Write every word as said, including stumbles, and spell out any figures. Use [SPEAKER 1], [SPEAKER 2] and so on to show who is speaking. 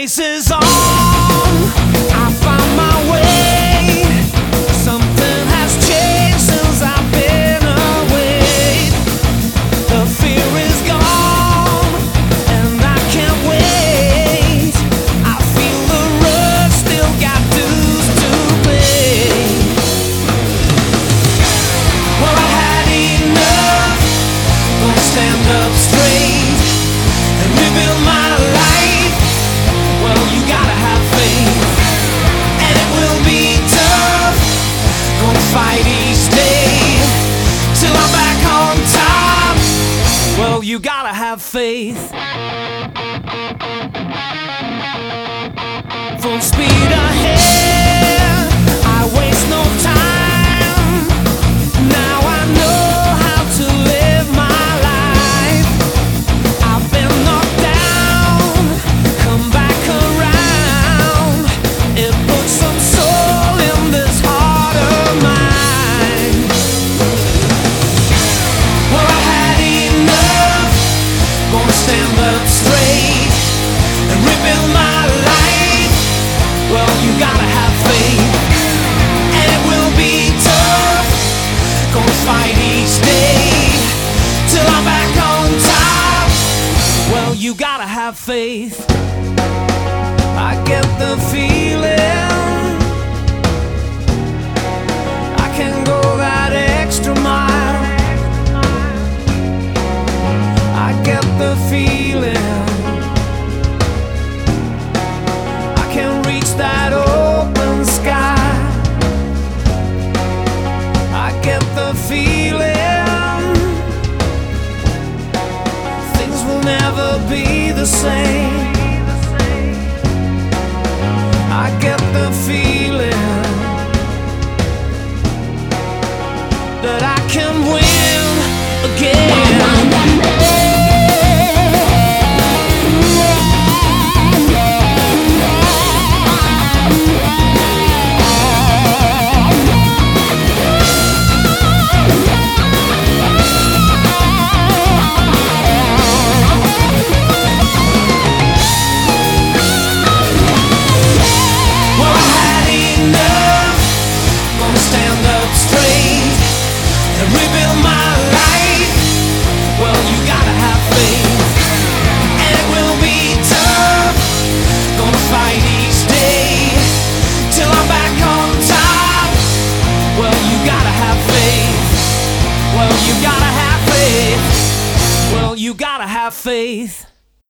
[SPEAKER 1] race is on. I found my way. Something has changed since I've been away. The fear is gone, and I can't wait. I feel the rush, still got dues to pay. Well, I had enough. Gonna stand up straight and rebuild my life. Well, you gotta have faith, and it will be tough. Gonna fight each day till I'm back on top. Well, you gotta have faith. Full speed ahead, I waste no time. Now I know how to live my life. I've been knocked down, come back around. It puts some soul in this heart of mine. Well, I had enough. Gonna stand up straight and rebuild my life. Well, you gotta have faith, and it will be tough. Gonna fight each day till I'm back on top. Well, you gotta have faith. I get the feeling I can go that extra mile. I get the feeling I can reach that open sky. I get the feeling things will never be the same. I get the feeling that I can win again. Rebuild my life. Well, you gotta have faith, and it will be tough. Gonna fight each day till I'm back on top. Well, you gotta have faith. Well, you gotta have faith. Well, you gotta have faith.